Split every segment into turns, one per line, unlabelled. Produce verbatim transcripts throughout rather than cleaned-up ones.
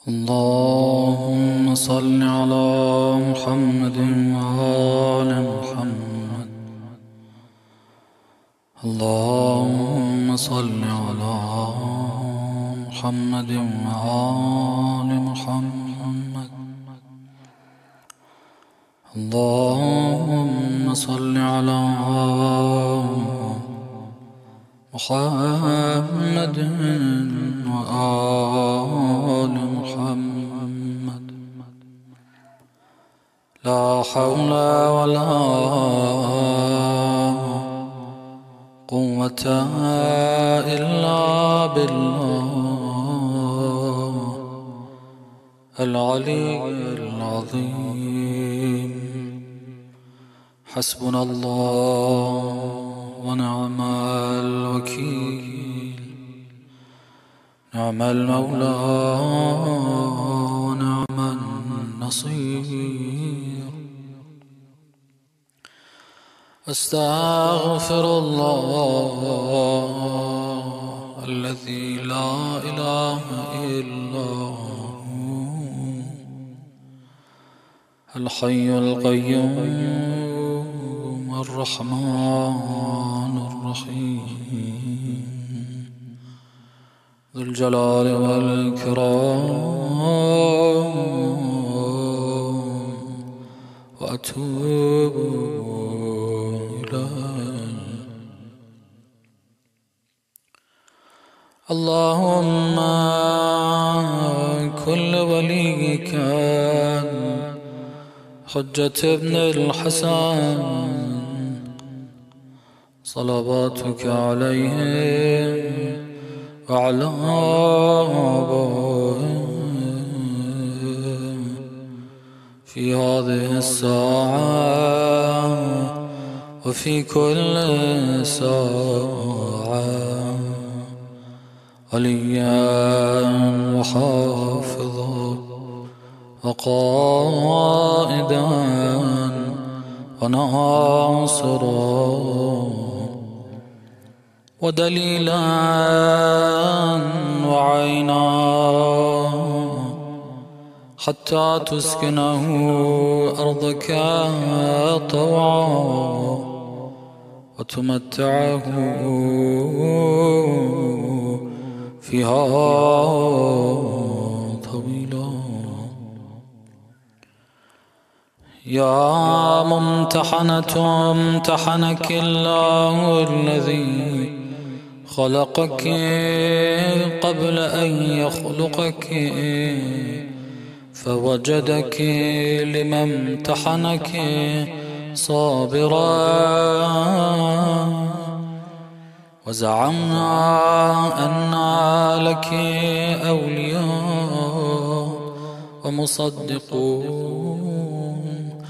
اللهم صل على محمد وآل محمد. اللهم صل على محمد وآل محمد. اللهم صل على محمد وآل محمد. لا حول ولا قوة إلا بالله العلي العظيم. حسبنا الله ونعم الوكيل، نعم المولى ونعم النصير. أستغفر الله الذي لا إله إلا هو الحي القيوم الرحمن الرحيم ذو الجلال والإكرام. وأتوب إليه. اللهم كل وليك حجة ابن الحسن صلواتك عليه وعلى آبائه في هذه الساعة وفي كل ساعة وليا وحافظا وقائدا وناصرا ودليلا وعينا حتى تسكنه أرضك طوعا وتمتعه فيها طويلا. يا ممتحنة امتحنك الله الذي خلقك قبل أن يخلقك فوجدك لما امتحنك صابرا. وزعمنا أن لك أولياء ومصدقون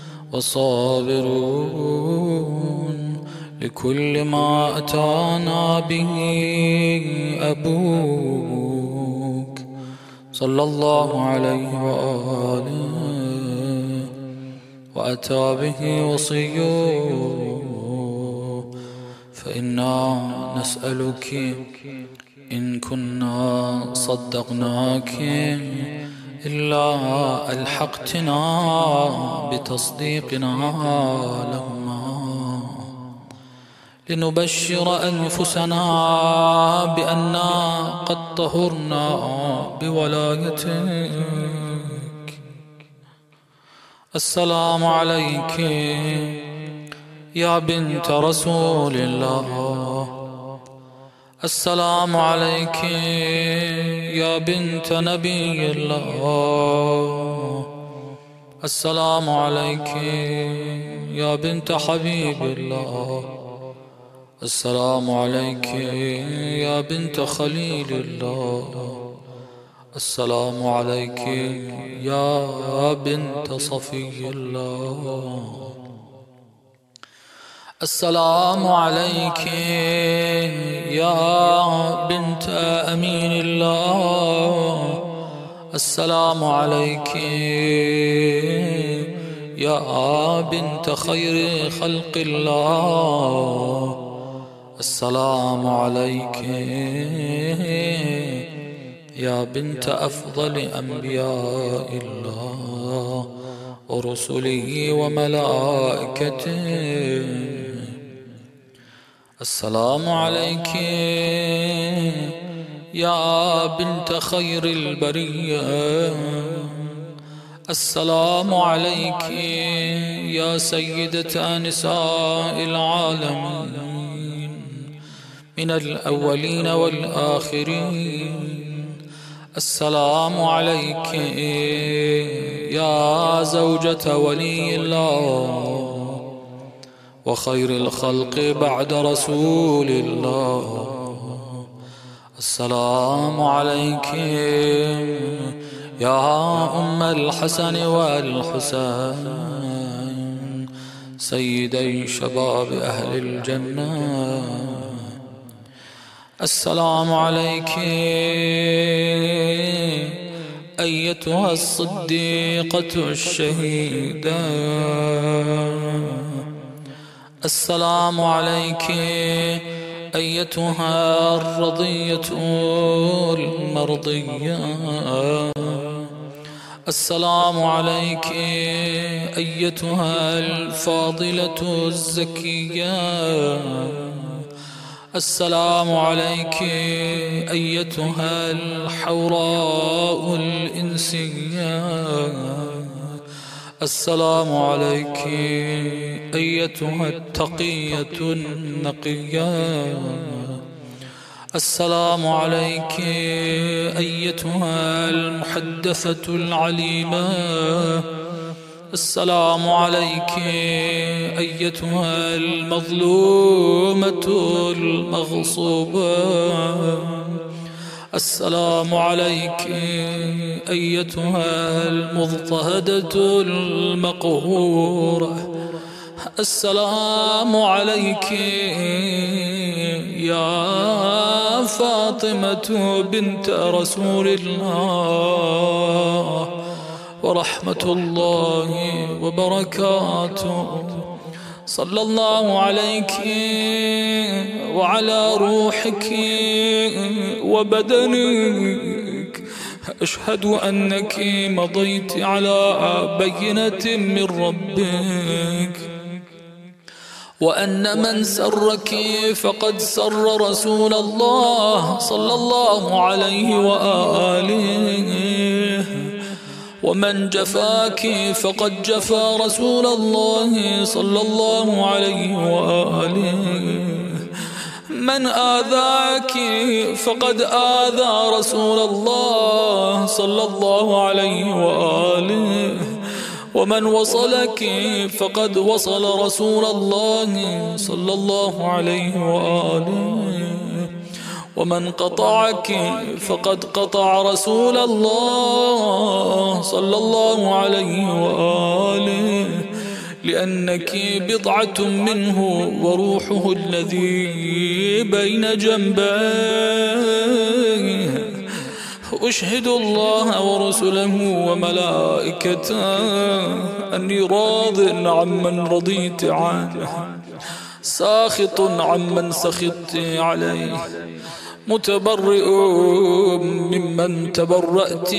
وصابرون لكل ما أتانا به أبوك صلى الله عليه وآله وأتى به وصيه. فإنا نسألك إن كنا صدقناك إلا ألحقتنا بتصديقنا لهما لنبشر أنفسنا بأننا قد طهرنا بولايتك. السلام عليك يا بنت رسول الله. السلام عليك يا بنت نبي الله. السلام عليك يا بنت حبيب الله. السلام عليك يا بنت خليل الله. السلام عليك يا بنت صفي الله. السلام عليك يا بنت أمين الله. السلام عليك يا بنت خير خلق الله. السلام عليك يا بنت أفضل أنبياء الله ورسله وملائكته، السلام عليك يا بنت خير البرية، السلام عليك يا سيدة نساء العالمين من الأولين والآخرين، السلام عليك يا زوجة ولي الله وخير الخلق بعد رسول الله، السلام عليك يا أم الحسن والحسين سيدي شباب أهل الجنة، السلام عليك أيتها الصديقة الشهيدة، السلام عليك أيتها الرضية المرضية، السلام عليك أيتها الفاضلة الزكية، السلام عليك أيتها الحوراء الإنسية، السلام عليك أيتها التقية النقية، السلام عليك أيتها المحدثة العليمة، السلام عليك أيتها المظلومة المغصوبة، السلام عليك أيتها المضطهدة المقهورة، السلام عليك يا فاطمة بنت رسول الله ورحمة الله وبركاته، صلى الله عليك وعلى روحك وبدنك، أشهد أنك مضيت على بينة من ربك، وأن من سرك فقد سر رسول الله صلى الله عليه وآله، ومن جفاك فقد جفا رسول الله صلى الله عليه وآله، من آذاك فقد آذى رسول الله صلى الله عليه وآله، ومن وصلك فقد وصل رسول الله صلى الله عليه وآله، ومن قطعك فقد قطع رسول الله صلى الله عليه وآله، لأنك بضعة منه وروحه الذي بين جنبيه، أشهد الله ورسله وملائكته أني راض عمن رضيت عنه، ساخط عمن سخطت عليه، متبرئ ممن تبرأت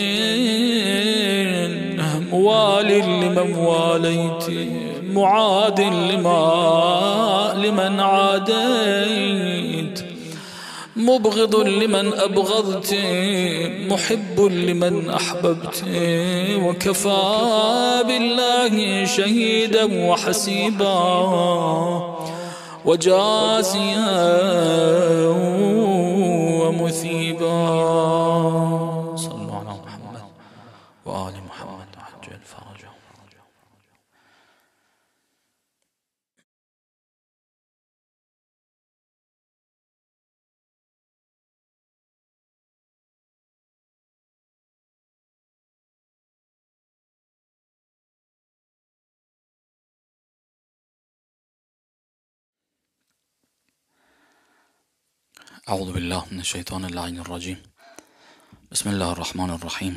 منه، موال لمن واليت، معاد لما لمن عاديت، مبغض لمن أبغضت، محب لمن أحببت، وكفى بالله شهيدا وحسيبا وجازيا ومثيبا، صلوا على محمد وآل محمد عجل فرجهم. أعوذ بالله من الشيطان اللعين الرجيم، بسم الله الرحمن الرحيم،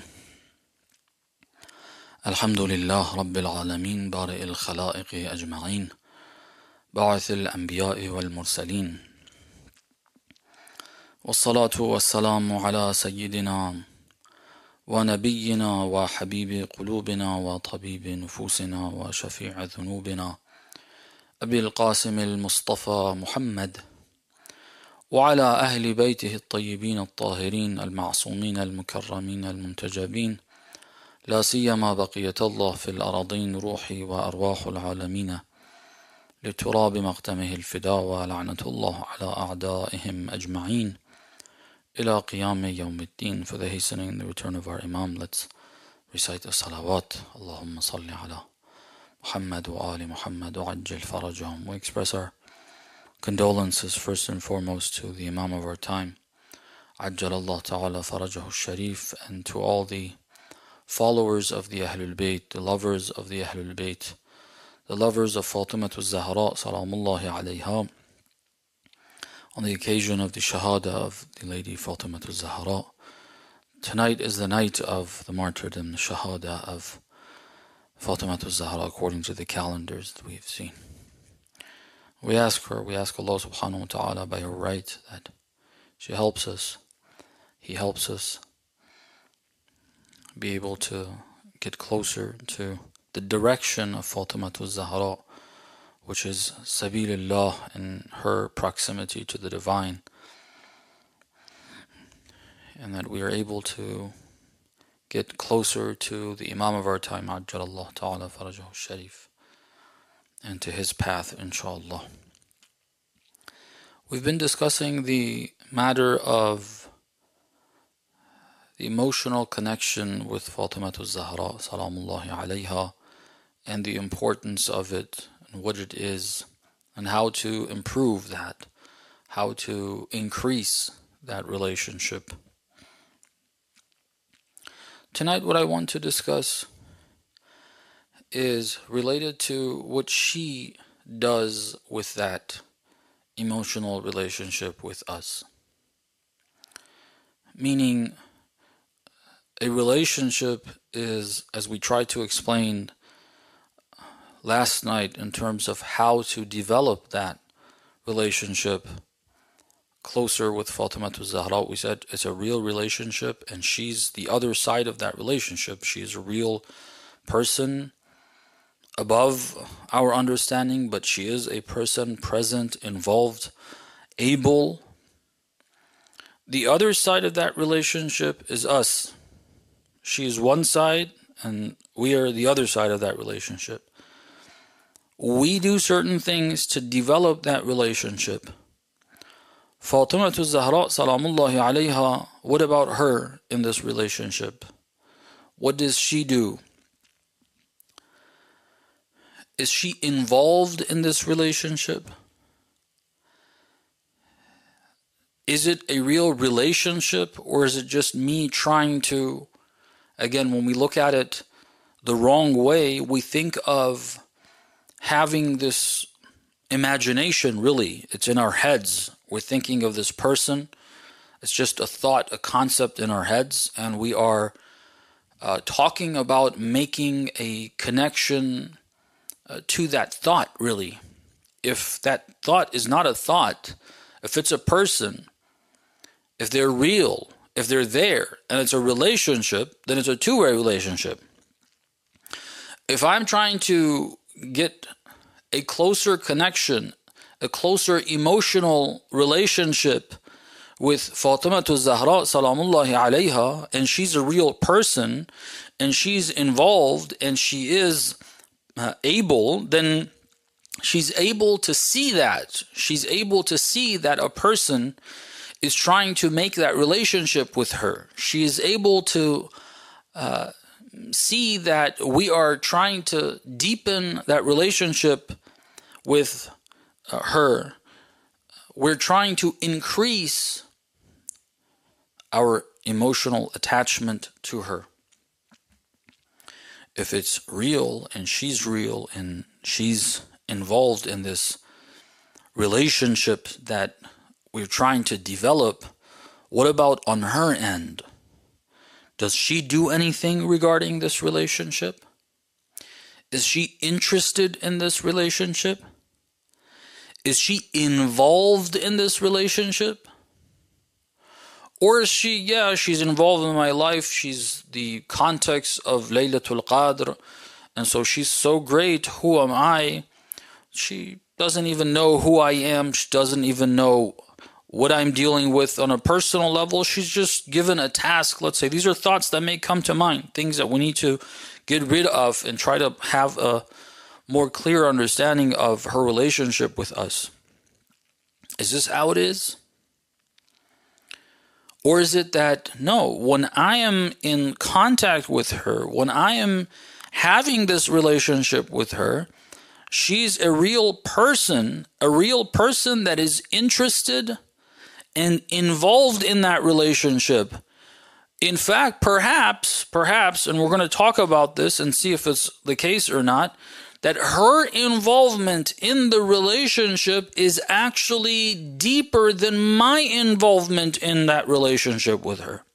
الحمد لله رب العالمين بارئ الخلائق أجمعين، باعث الأنبياء والمرسلين، والصلاة والسلام على سيدنا ونبينا وحبيب قلوبنا وطبيب نفوسنا وشفيع ذنوبنا أبي القاسم المصطفى محمد وعلى أهل بيته الطيبين الطاهرين المعصومين المكرمين المنتجبين، لا سيما بقية الله في الأراضين روحي وأرواح العالمين لتراب مقدمه الفداء، ولعنة الله على أعدائهم أجمعين إلى قيام يوم الدين. For the hastening and the return of our Imam, let's recite the salawat. Allahumma salli ala Muhammad wa ali Muhammad wa ajjal farajahum. We express our condolences first and foremost to the Imam of our time, Ajjal Allah Ta'ala farajahu sharif, and to all the followers of the Ahlul Bayt, the lovers of the Ahlul Bayt, the lovers of Fatimatu Zahra salamullahi alayha, on the occasion of the Shahada of the Lady Fatimatu Zahra. Tonight is the night of the martyrdom, the Shahada of Fatimatu Zahra according to the calendars that we've seen. We ask her, we ask Allah subhanahu wa ta'ala by her right that she helps us, He helps us be able to get closer to the direction of Fatimatu Zahra, which is Sabilillah, and her proximity to the Divine, and that we are able to get closer to the Imam of our time, Ajjal Allah Ta'ala Farajahu Sharif, and to his path, inshallah. We've been discussing the matter of the emotional connection with Fatimatu Zahra salamullahi alayha, and the importance of it, and what it is, and how to improve that, how to increase that relationship. Tonight what I want to discuss is related to what she does with that emotional relationship with us. Meaning, a relationship is, as we tried to explain last night in terms of how to develop that relationship closer with Fatimatu Zahra, we said it's a real relationship, and she's the other side of that relationship. She is a real person above our understanding, but she is a person present, involved, able. The other side of that relationship is us. She is one side, and we are the other side of that relationship. We do certain things to develop that relationship. Fatimatu Zahra salamullahi alayha, what about her in this relationship? What does she do? Is she involved in this relationship? Is it a real relationship, or is it just me trying to, again, when we look at it the wrong way, we think of having this imagination, really. It's in our heads. We're thinking of this person. It's just a thought, a concept in our heads, and we are uh, talking about making a connection uh, to that thought, really. If that thought is not a thought, if it's a person, if they're real, if they're there, and it's a relationship, then it's a two-way relationship. If I'm trying to get a closer connection, a closer emotional relationship with Fatimatu Zahra salamullahi alayha, and she's a real person, and she's involved, and she is uh, able, then she's able to see that. She's able to see that a person is trying to make that relationship with her. She is able to uh, see that we are trying to deepen that relationship with uh, her. We're trying to increase our emotional attachment to her. If it's real and she's real and she's involved in this relationship that we're trying to develop, what about on her end? Does she do anything regarding this relationship? Is she interested in this relationship? Is she involved in this relationship? Or is she, yeah, she's involved in my life. She's the context of Laylatul Qadr. And so she's so great. Who am I? She doesn't even know who I am. She doesn't even know what I'm dealing with on a personal level. She's just given a task. Let's say these are thoughts that may come to mind, things that we need to get rid of and try to have a more clear understanding of her relationship with us. Is this how it is? Or is it that, no, when I am in contact with her, when I am having this relationship with her, she's a real person, a real person that is interested and involved in that relationship. In fact, perhaps, perhaps, and we're going to talk about this and see if it's the case or not, that her involvement in the relationship is actually deeper than my involvement in that relationship with her.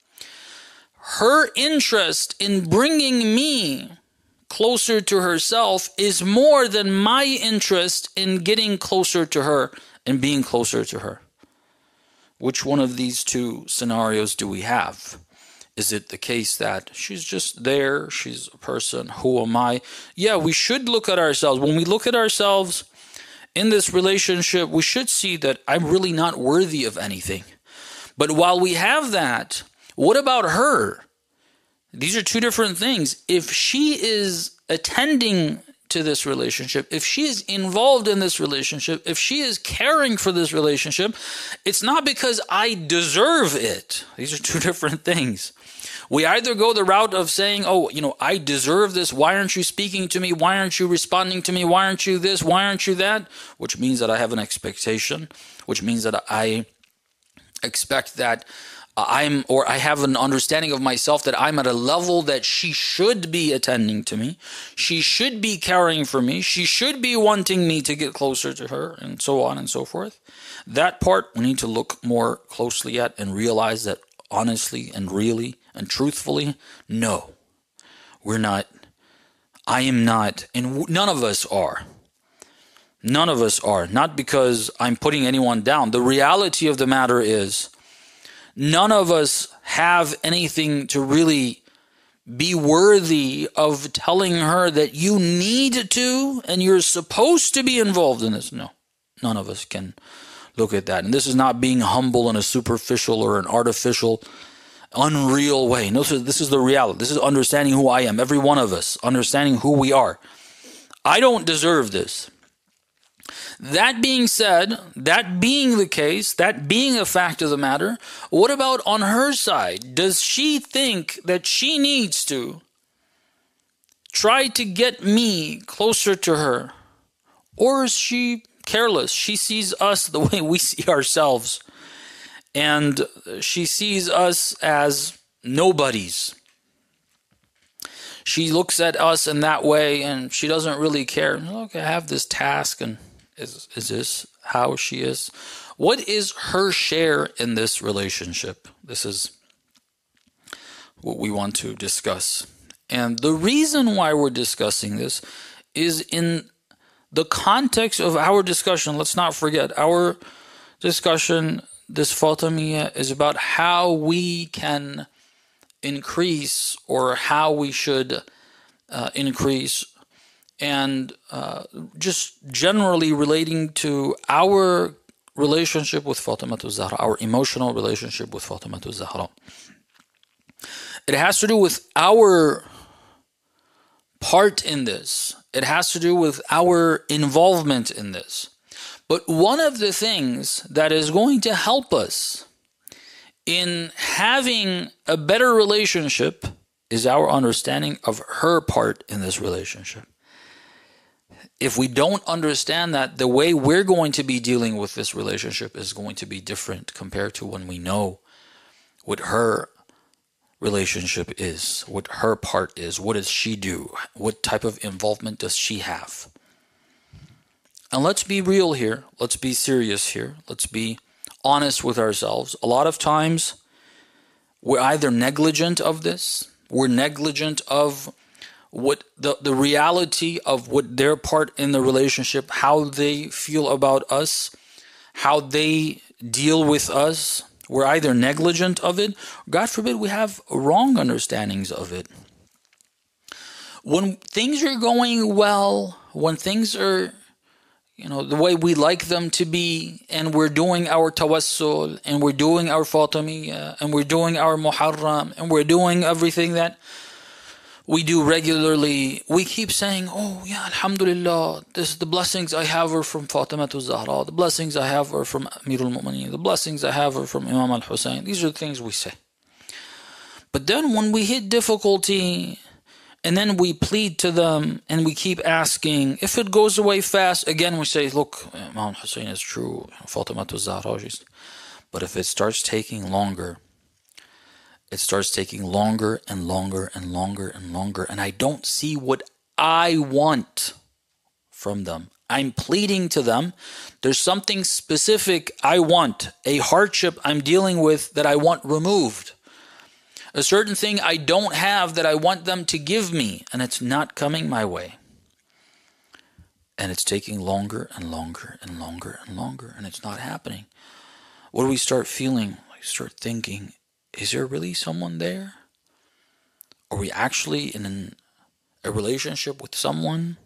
Her interest in bringing me closer to herself is more than my interest in getting closer to her and being closer to her. Which one of these two scenarios do we have? Is it the case that she's just there, she's a person, who am I? Yeah, we should look at ourselves. When we look at ourselves in this relationship, we should see that I'm really not worthy of anything. But while we have that, what about her? These are two different things. If she is attending to this relationship, if she is involved in this relationship, if she is caring for this relationship, it's not because I deserve it. These are two different things. We either go the route of saying, oh, you know, I deserve this. Why aren't you speaking to me? Why aren't you responding to me? Why aren't you this? Why aren't you that? Which means that I have an expectation, which means that I expect that I'm, or I have an understanding of myself that I'm at a level that she should be attending to me. She should be caring for me. She should be wanting me to get closer to her, and so on and so forth. That part we need to look more closely at and realize that honestly and really and truthfully, no, we're not. I am not, and none of us are. None of us are. Not because I'm putting anyone down. The reality of the matter is, none of us have anything to really be worthy of telling her that you need to and you're supposed to be involved in this. No, none of us can look at that. And this is not being humble in a superficial or an artificial, unreal way. No, this is the reality. This is understanding who I am. Every one of us, understanding who we are. I don't deserve this. That being said, that being the case, that being a fact of the matter, what about on her side? Does she think that she needs to try to get me closer to her? Or is she careless? She sees us the way we see ourselves. And she sees us as nobodies. She looks at us in that way and she doesn't really care. Look, I have this task, and Is, is this how she is? What is her share in this relationship? This is what we want to discuss. And the reason why we're discussing this is in the context of our discussion. Let's not forget, our discussion, this Fatimiyya, is about how we can increase, or how we should uh, increase, and uh, just generally relating to our relationship with Fatimatu Zahra, our emotional relationship with Fatimatu Zahra. It has to do with our part in this. It has to do with our involvement in this. But one of the things that is going to help us in having a better relationship is our understanding of her part in this relationship. If we don't understand that, the way we're going to be dealing with this relationship is going to be different compared to when we know what her relationship is, what her part is, what does she do, what type of involvement does she have. And let's be real here, let's be serious here, let's be honest with ourselves. A lot of times, we're either negligent of this, we're negligent of what the, the reality of what their part in the relationship, how they feel about us, how they deal with us, We're either negligent of it, or God forbid we have wrong understandings of it. When things are going well, when things are, you know, the way we like them to be, and we're doing our tawassul, and we're doing our Fatimiyya, and we're doing our Muharram, and we're doing everything that we do regularly, we keep saying, oh yeah, alhamdulillah, this, the blessings I have are from Fatimatu Zahra, the blessings I have are from Amirul Mu'mineen, the blessings I have are from Imam al-Hussein. These are the things we say. But then when we hit difficulty, and then we plead to them, and we keep asking, if it goes away fast, again we say, look, Imam al-Hussein is true, Fatimatu Zahra, but if it starts taking longer, it starts taking longer and longer and longer and longer, and I don't see what I want from them. I'm pleading to them. There's something specific I want, a hardship I'm dealing with that I want removed, a certain thing I don't have that I want them to give me, and it's not coming my way. And it's taking longer and longer and longer and longer, and it's not happening. What do we start feeling? We start thinking, is there really someone there? Are we actually in an, a relationship with someone?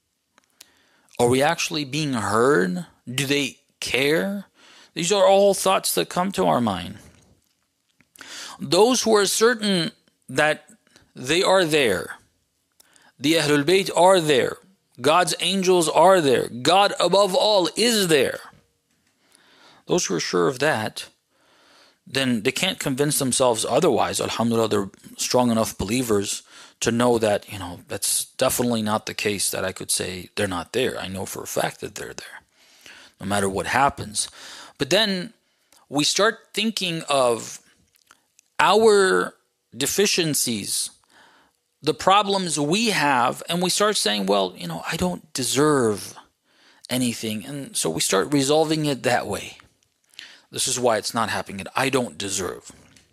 Are we actually being heard? Do they care? These are all thoughts that come to our mind. Those who are certain that they are there, the Ahlul Bayt are there, God's angels are there, God above all is there. Those who are sure of that, then they can't convince themselves otherwise. Alhamdulillah, they're strong enough believers to know that, you know, that's definitely not the case that I could say they're not there. I know for a fact that they're there, no matter what happens. But then we start thinking of our deficiencies, the problems we have, and we start saying, well, you know, I don't deserve anything. And so we start resolving it that way. This is why it's not happening. I don't deserve.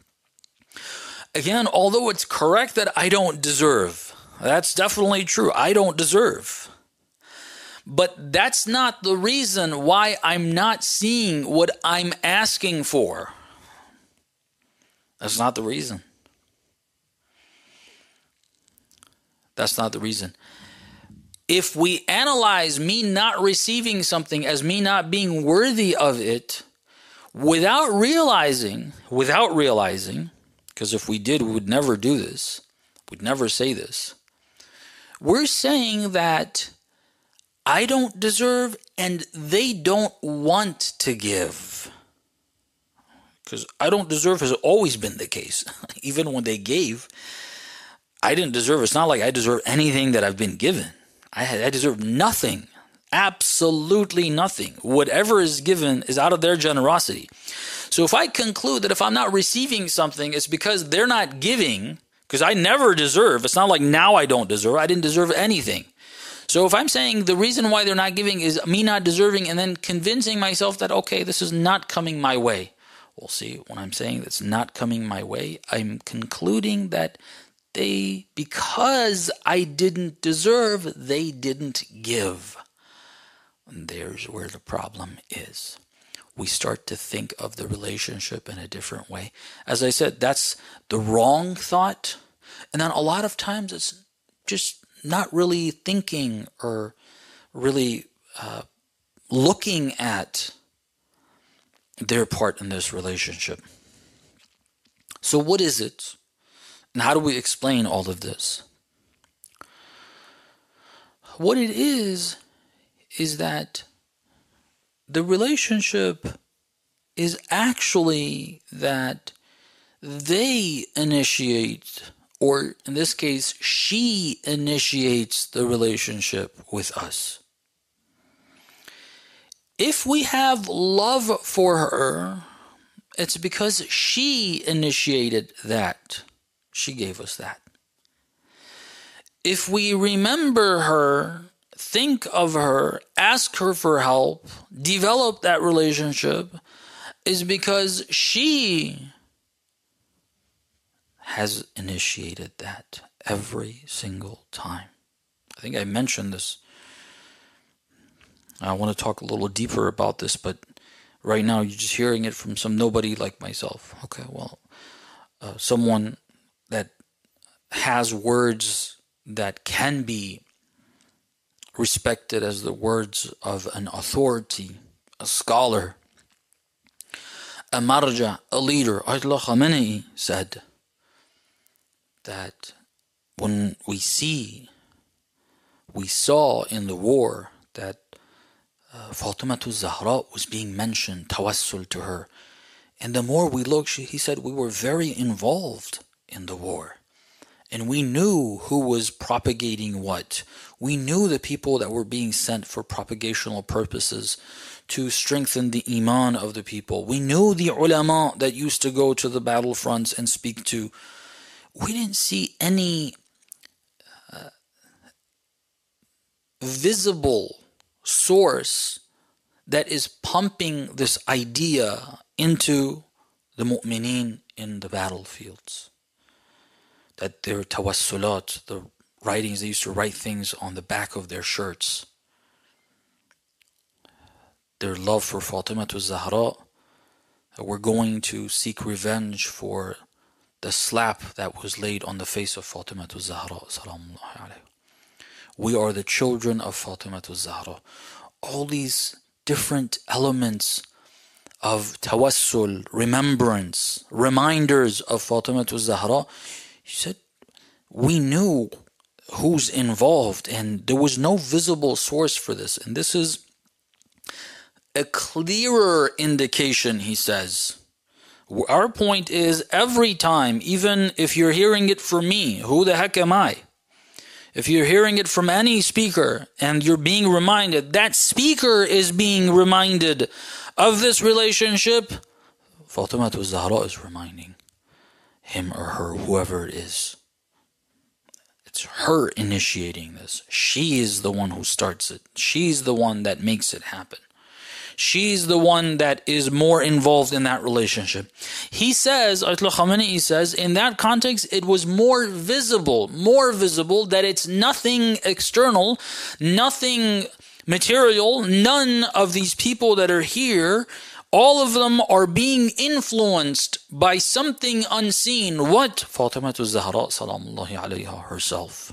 Again, although it's correct that I don't deserve, that's definitely true. I don't deserve. But that's not the reason why I'm not seeing what I'm asking for. That's not the reason. That's not the reason. If we analyze me not receiving something as me not being worthy of it, without realizing, without realizing, because if we did, we would never do this, we'd never say this, we're saying that I don't deserve and they don't want to give. Because I don't deserve has always been the case. Even when they gave, I didn't deserve. It's not like I deserve anything that I've been given. I, had, I deserve nothing. Absolutely nothing. Whatever is given is out of their generosity. So if I conclude that if I'm not receiving something, it's because they're not giving, because I never deserve. It's not like now I don't deserve. I didn't deserve anything. So if I'm saying the reason why they're not giving is me not deserving, and then convincing myself that, okay, this is not coming my way. Well, see, when I'm saying it's not coming my way, I'm concluding that they, because I didn't deserve, they didn't give. And there's where the problem is. We start to think of the relationship in a different way. As I said, that's the wrong thought. And then a lot of times it's just not really thinking or really uh, looking at their part in this relationship. So what is it? And how do we explain all of this? What it is, is that the relationship is actually that they initiate, or in this case, she initiates the relationship with us. If we have love for her, it's because she initiated that. She gave us that. If we remember her, think of her, ask her for help, develop that relationship, is because she has initiated that every single time. I think I mentioned this. I want to talk a little deeper about this, but Right now, you're just hearing it from some nobody like myself. Okay, well, uh, someone that has words that can be respected as the words of an authority, a scholar, a marja, a leader. Ayatollah Khamenei said that when we see, we saw in the war that uh, Fatima Zahra was being mentioned, tawassul to her. And the more we look, she, he said, we were very involved in the war. And we knew who was propagating what. We knew the people that were being sent for propagational purposes to strengthen the iman of the people. We knew the ulama that used to go to the battlefronts and speak to. We didn't see any uh, visible source that is pumping this idea into the mu'mineen in the battlefields. That their tawassulat, the writings, they used to write things on the back of their shirts. Their love for Fatima Zahra, that we're going to seek revenge for the slap that was laid on the face of Fatima Zahra. We are the children of Fatima Zahra. All these different elements of tawassul, remembrance, reminders of Fatima Zahra. He said, we knew who's involved, and there was no visible source for this. And this is a clearer indication, he says. Our point is, every time, even if you're hearing it from me, who the heck am I? If you're hearing it from any speaker, and you're being reminded, that speaker is being reminded of this relationship, Fatima Zahra is reminding him or her, whoever it is. It's her initiating this. She is the one who starts it. She's the one that makes it happen. She's the one that is more involved in that relationship. He says, Ayatollah Khamenei says, in that context, it was more visible, more visible that it's nothing external, nothing material. None of these people that are here, all of them are being influenced by something unseen. What? Fatima Zahra salamullahi alayha herself.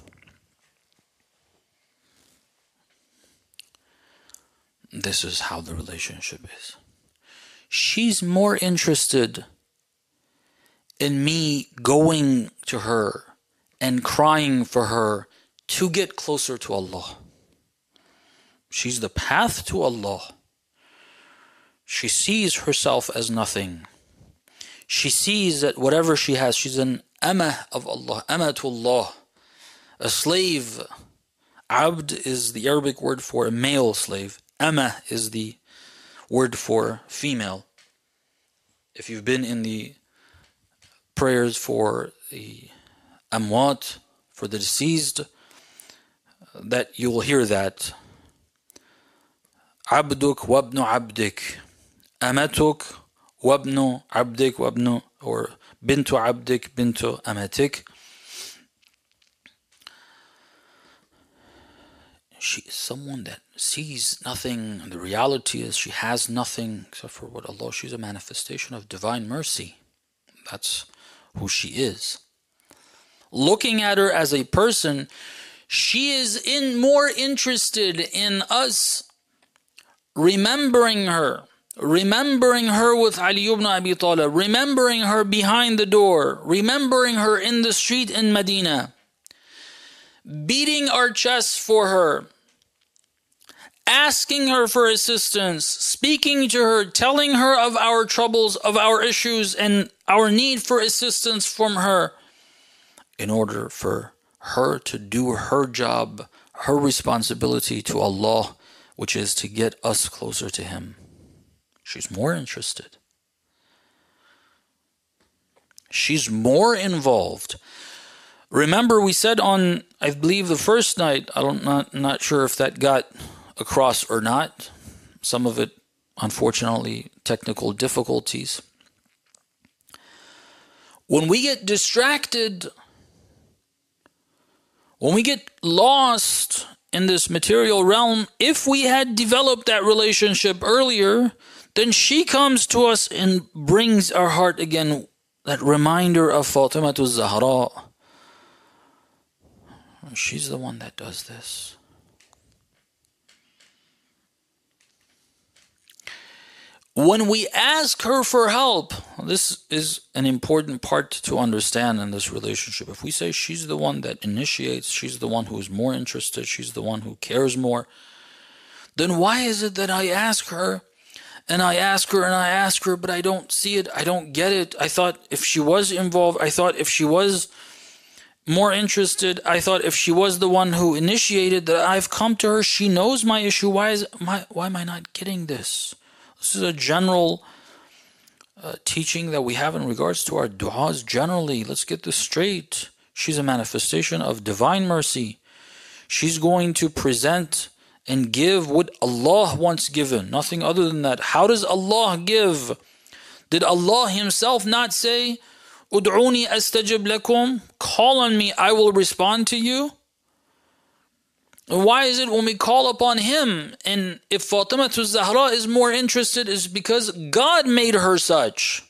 This is how the relationship is. She's more interested in me going to her and crying for her to get closer to Allah. She's the path to Allah. She sees herself as nothing. She sees that whatever she has, she's an amah of Allah, amatullah, a slave. Abd is the Arabic word for a male slave. Amah is the word for female. If you've been in the prayers for the amwat, for the deceased, that you will hear that. Abduk wabnu abdik. Amatuk wabnu abdik wabnu, or bintu abdik bintu amatik. She is someone that sees nothing, and the reality is she has nothing except for what Allah. She's a manifestation of divine mercy. That's who she is. Looking at her as a person, she is in more interested in us remembering her, remembering her with Ali ibn Abi Talib, remembering her behind the door, remembering her in the street in Medina, beating our chests for her, asking her for assistance, speaking to her, telling her of our troubles, of our issues, and our need for assistance from her, in order for her to do her job, her responsibility to Allah, which is to get us closer to Him. She's more interested. She's more involved. Remember, we said on, I believe, the first night, I don't not not sure if that got across or not. Some of it, unfortunately, technical difficulties. When we get distracted, when we get lost in this material realm, if we had developed that relationship earlier, Then she comes to us and brings our heart again, that reminder of Fatima Zahra. She's the one that does this. When we ask her for help, this is an important part to understand in this relationship. If we say she's the one that initiates, she's the one who is more interested, she's the one who cares more, then why is it that I ask her and I ask her and I ask her, but I don't see it, I don't get it? I thought if she was involved, I thought if she was more interested, I thought if she was the one who initiated, that I've come to her, she knows my issue. Why is my why am I not getting this? This is a general uh, teaching that we have in regards to our du'as generally. Let's get this straight. She's a manifestation of divine mercy. She's going to present and give what Allah wants given, nothing other than that. How does Allah give? Did Allah Himself not say, Ud'uni astajib lakum, call on me, I will respond to you? And why is it when we call upon Him, and if Fatima Zahra is more interested, is because God made her such.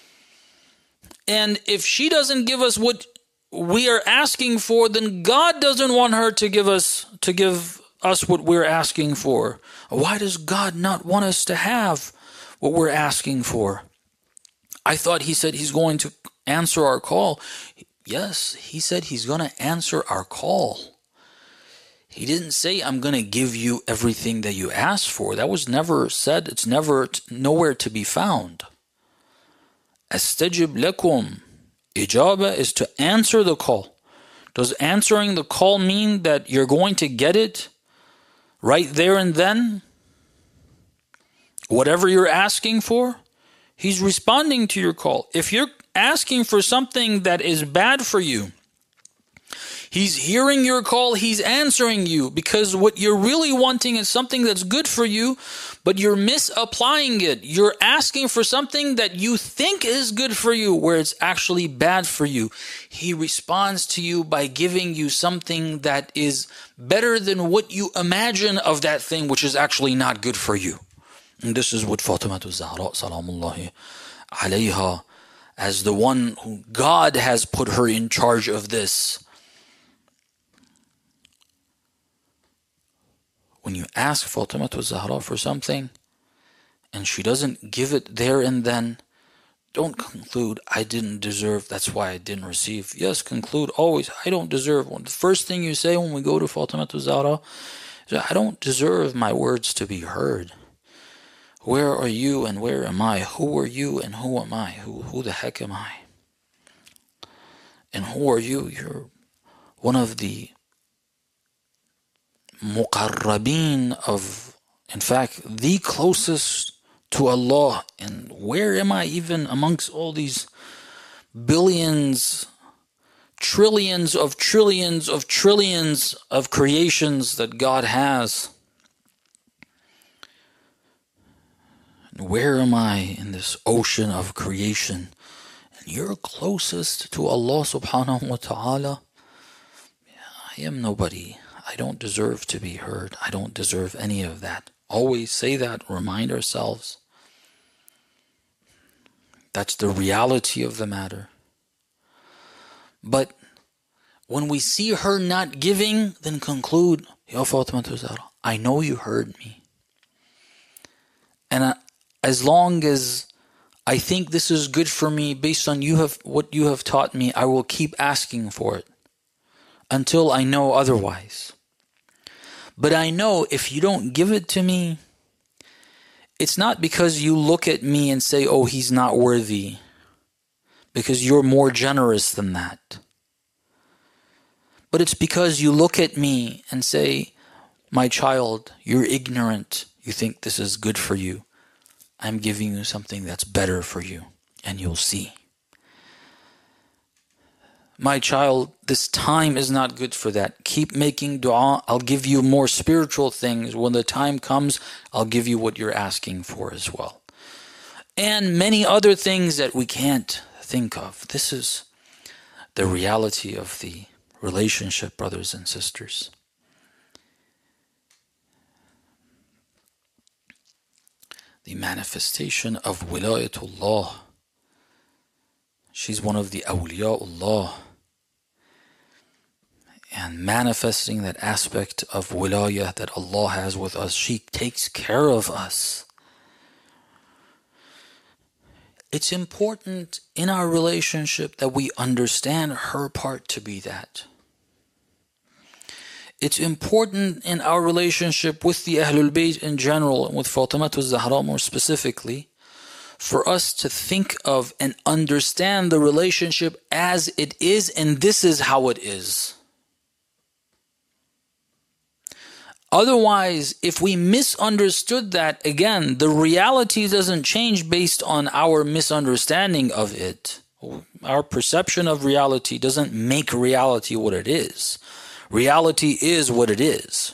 And if she doesn't give us what we are asking for, then God doesn't want her to give us to give us what we're asking for. Why does God not want us to have what we're asking for? I thought He said He's going to answer our call. Yes, He said He's going to answer our call. He didn't say, I'm going to give you everything that you asked for. That was never said. It's never, nowhere to be found. Astajib lakum. Ijaba is to answer the call. Does answering the call mean that you're going to get it right there and then? Whatever you're asking for, He's responding to your call. If you're asking for something that is bad for you, He's hearing your call, He's answering you, because what you're really wanting is something that's good for you, but you're misapplying it. You're asking for something that you think is good for you, where it's actually bad for you. He responds to you by giving you something that is better than what you imagine of that thing, which is actually not good for you. And this is what Fatima Zahra, salamullahi alayha, as the one who God has put her in charge of this. When you ask Fatima Zahra for something and she doesn't give it there and then, don't conclude, I didn't deserve, that's why I didn't receive. Yes, conclude always, I don't deserve. The first thing you say when we go to Fatima Zahra is, I don't deserve my words to be heard. Where are you and where am I? Who are you and who am I? Who, who the heck am I? And who are you? You're one of the muqarrabeen of, in fact, the closest to Allah. And where am I even amongst all these billions, trillions of trillions of trillions of creations that God has? And where am I in this ocean of creation? And you're closest to Allah subhanahu wa ta'ala. I am nobody. I don't deserve to be heard. I don't deserve any of that. Always say that. Remind ourselves. That's the reality of the matter. But when we see her not giving, then conclude, Ya Fatima Zahra, I know you heard me. And I, as long as I think this is good for me based on you have what you have taught me, I will keep asking for it until I know otherwise. But I know if you don't give it to me, it's not because you look at me and say, oh, he's not worthy, because you're more generous than that. But it's because you look at me and say, my child, you're ignorant. You think this is good for you. I'm giving you something that's better for you, and you'll see. My child, this time is not good for that. Keep making dua. I'll give you more spiritual things. When the time comes, I'll give you what you're asking for as well. And many other things that we can't think of. This is the reality of the relationship, brothers and sisters. the manifestation of wilayatullah. She's one of the awliyaullah. And manifesting that aspect of wilayah that Allah has with us, she takes care of us. It's important in our relationship that we understand her part to be that. It's important in our relationship with the Ahlul Bayt in general and with Fatimah al-Zahra more specifically for us to think of and understand the relationship as it is, and this is how it is. Otherwise, if we misunderstood that, again, the reality doesn't change based on our misunderstanding of it. Our perception of reality doesn't make reality what it is. Reality is what it is.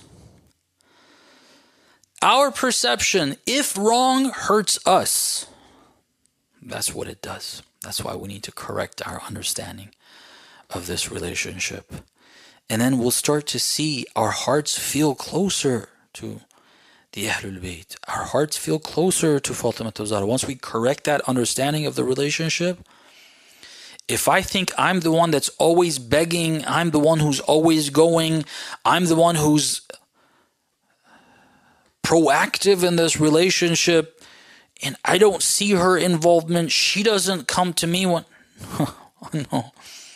Our perception, if wrong, hurts us. That's what it does. That's why we need to correct our understanding of this relationship. And then we'll start to see our hearts feel closer to the Ahlul Bayt. Our hearts feel closer to Fatimah al-Zahra. Once we correct that understanding of the relationship, if I think I'm the one that's always begging, I'm the one who's always going, I'm the one who's proactive in this relationship, and I don't see her involvement, she doesn't come to me when... no.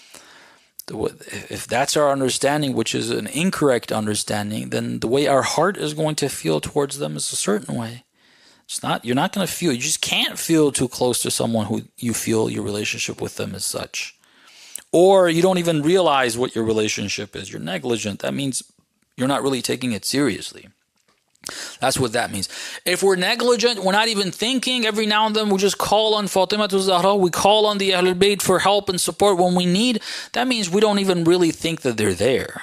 If that's our understanding, which is an incorrect understanding, then the way our heart is going to feel towards them is a certain way. It's not, you're not going to feel, you just can't feel too close to someone who you feel your relationship with them is such. Or you don't even realize what your relationship is. You're negligent. That means you're not really taking it seriously. That's what that means. If we're negligent, we're not even thinking, every now and then we just call on Fatimah al-Zahra, we call on the Ahlul Bayt for help and support when we need, that means we don't even really think that they're there.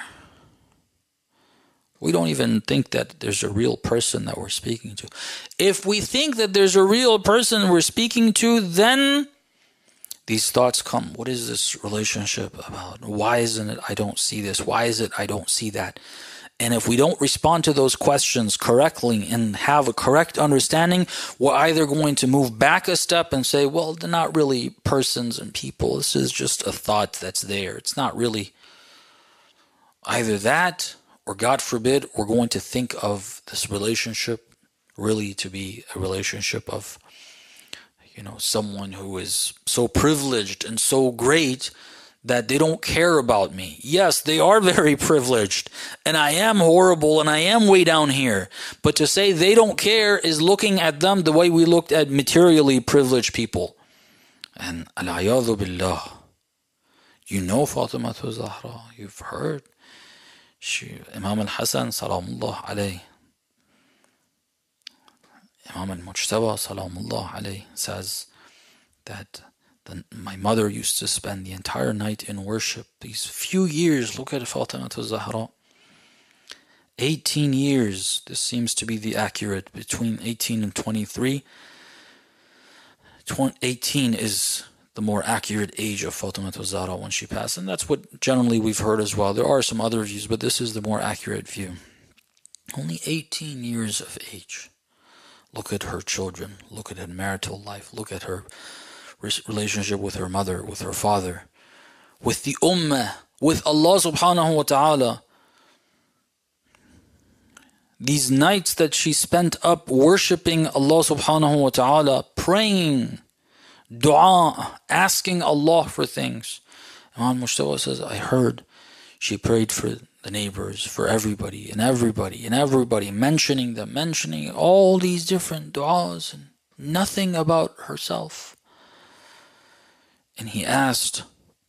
We don't even think that there's a real person that we're speaking to. If we think that there's a real person we're speaking to, then these thoughts come. What is this relationship about? Why isn't it I don't see this? Why is it I don't see that? And if we don't respond to those questions correctly and have a correct understanding, we're either going to move back a step and say, well, they're not really persons and people. This is just a thought that's there. It's not really either that, or God forbid, we're going to think of this relationship really to be a relationship of, you know, someone who is so privileged and so great that they don't care about me. Yes, they are very privileged, and I am horrible, and I am way down here. But to say they don't care is looking at them the way we looked at materially privileged people. And al-ayadhu billah. You know Fatimah al-Zahra, you've heard. She, Imam al-Hasan, salamullah alayh. Imam al-Mujtaba, salamullah alayh, says that the, my mother used to spend the entire night in worship. These few years, look at Fatimah al-Zahra. eighteen years, this seems to be the accurate, between eighteen and twenty-three. eighteen is the more accurate age of Fatimah al-Zahra when she passed, and that's what generally we've heard as well. There are some other views, but this is the more accurate view. Only eighteen years of age. Look at her children, look at her marital life, look at her relationship with her mother, with her father, with the ummah, with Allah subhanahu wa ta'ala. These nights that she spent up worshipping Allah subhanahu wa ta'ala, praying, dua, asking Allah for things. Imam Mujtaba says, I heard she prayed for the neighbors, for everybody, and everybody, and everybody, mentioning them, mentioning all these different du'as, and nothing about herself. And he asked,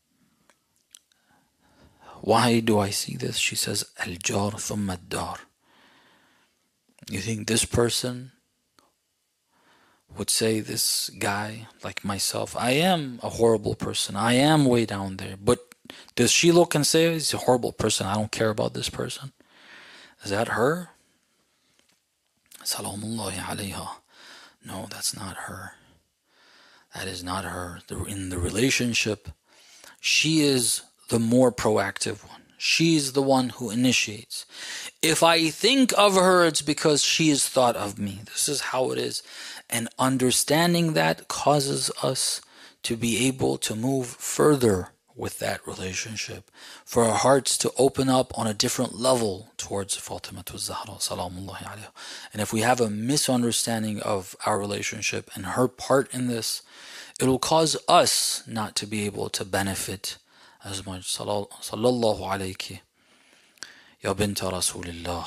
why do I see this? She says, Al-jar thumma ad-dar. You think this person would say, this guy like myself, I am a horrible person, I am way down there, but does she look and say, he's a horrible person, I don't care about this person? Is that her? Salamullahi alayha. No, that's not her. That is not her. In the relationship, she is the more proactive one. She's the one who initiates. If I think of her, it's because she has thought of me. This is how it is. And understanding that causes us to be able to move further with that relationship, for our hearts to open up on a different level towards Fatima Zahra salamullahi alayha. And if we have a misunderstanding of our relationship and her part in this, it will cause us not to be able to benefit as much. Sallallahu alayki ya binta Rasulillah.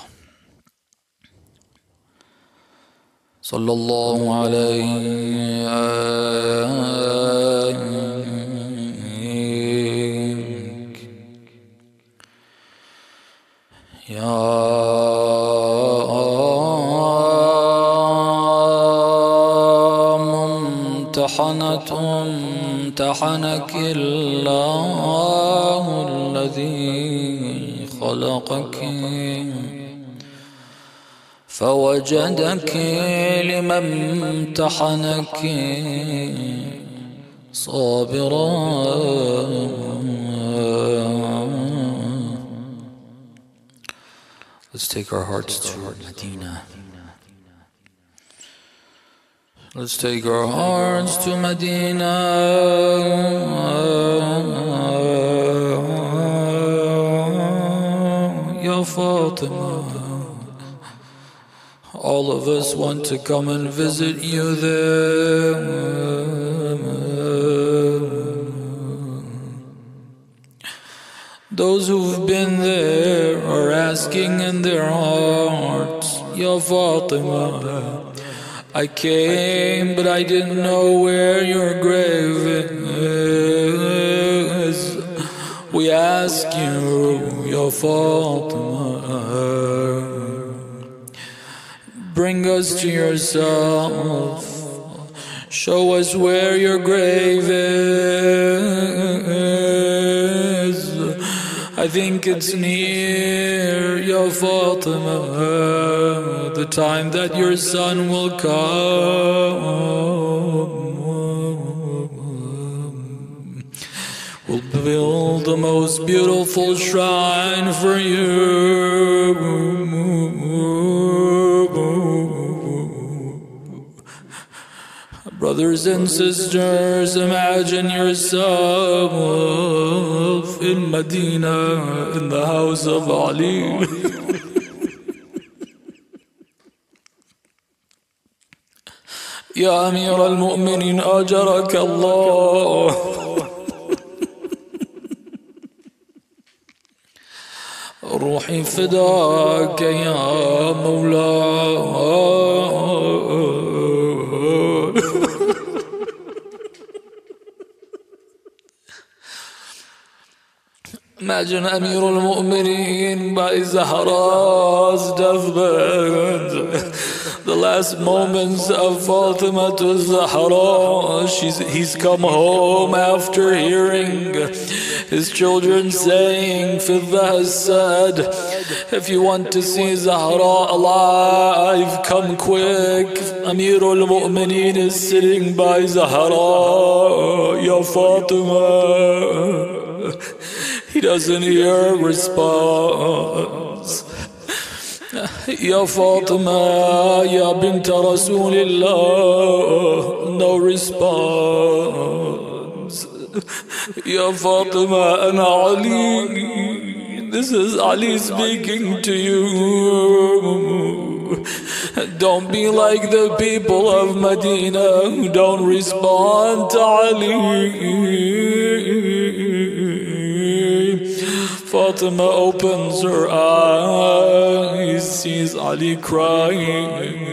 Sallallahu alayhi ya ممتحنة امتحنك الله الذي خلقك فوجدك لمن امتحنك صابرا. Let's take our hearts to Medina. Let's take our hearts to Medina. Ya Fatima. All of us want to come and visit you there. Those who've been there are asking in their hearts, Ya Fatima, I came, but I didn't know where your grave is. We ask you, Ya Fatima, bring us to yourself. Show us where your grave is. I think it's near, Ya Fatima, the time that your son will come. We'll build the most beautiful shrine for you. Brothers and sisters, imagine yourself in Medina, in the house of Ali. Ya Amir al-Mu'minin, ajarak Allah. روحي فداك يا مولاي. Imagine Amir al-Mu'mineen by Zahra's deathbed. The last moments of Fatima to Zahra. She's, he's come home after hearing his children saying, Fidda has said, if you want to see Zahra alive, come quick. Amir al-Mu'mineen is sitting by Zahra. Ya Fatima. He doesn't hear a response. Ya Fatima, Ya binta Rasulillah, no response. Ya Fatima, Ana Ali. This is Ali speaking to you. Don't be like the people of Medina who don't respond to Ali. Fatima opens her eyes, sees Ali crying.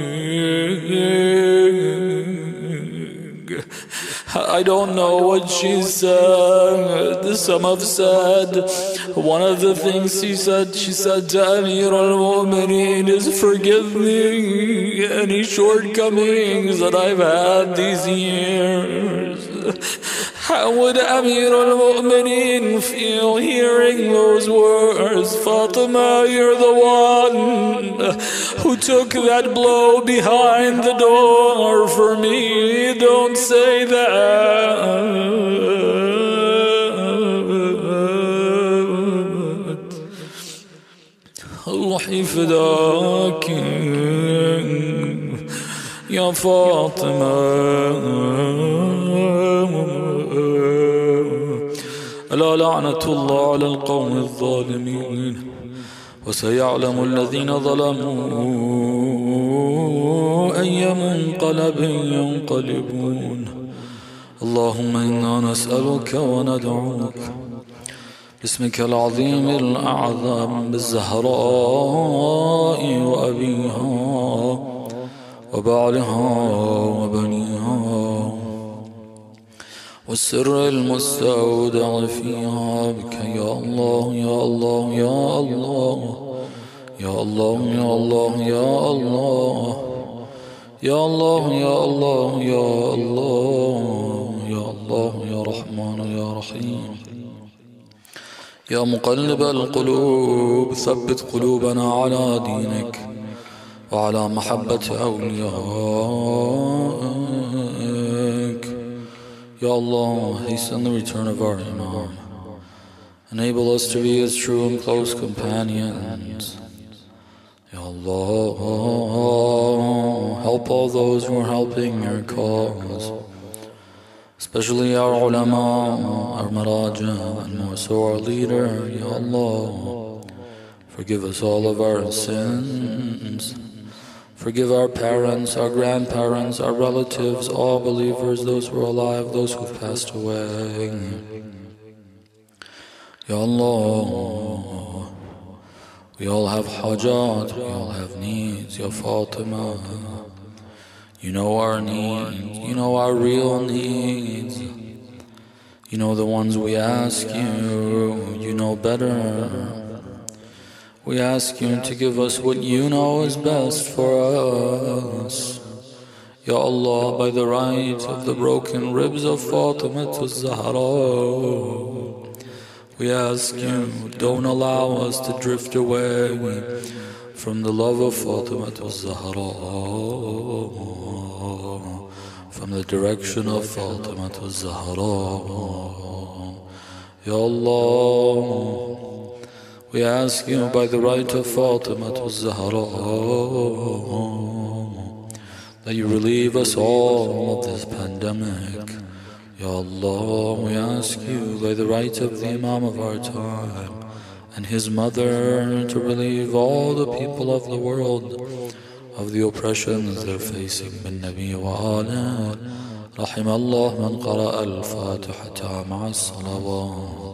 I don't know what she said. Some have said, one of the things she said, she said to Amir al-Mu'mineen is, forgive me any shortcomings that I've had these years. How would Amir al-Mu'mineen feel hearing those words? Fatima, you're the one who took that blow behind the door for me. Don't say that. روحي فداك يا فاطمة ألا لعنة الله على القوم الظالمين وسيعلم الذين ظلموا أي منقلب ينقلبون اللهم إنا نسألك وندعوك باسمك العظيم الأعظم بالزهراء وأبيها وبعلها وبنيها والسر المستودع فيها بك يا الله يا الله يا الله يا الله يا الله يا الله يا الله يا الله يا الله يا الله يا رحمن يا رحيم يا مقلب القلوب ثبت قلوبنا على دينك وعلى محبة أوليائك Ya Allah, hasten the return of our Imam. Enable us to be his true and close companions. Ya Allah, help all those who are helping your cause, especially our ulama, our maraja, and more so our leader. Ya Allah, forgive us all of our sins. Forgive our parents, our grandparents, our relatives, all believers, those who are alive, those who have passed away. Ya Allah, we all have hajat, we all have needs. Ya Fatima, you know our needs, you know our real needs. You know the ones we ask you, you know better. We ask you to give us what you know is best for us. Ya Allah, by the right of the broken ribs of Fatima al-Zahra, we ask you, don't allow us to drift away from the love of Fatima al-Zahra, from the direction of Fatima al-Zahra. Ya Allah, we ask you by the right of Fatima al-Zahra that you relieve us all of this pandemic. Ya Allah, we ask you by the right of the Imam of our time and his mother to relieve all the people of the world of the oppressions they're facing. Bin Nabi wa ala, rahim Allah man qara al-Fatihata ma'a as-salawat.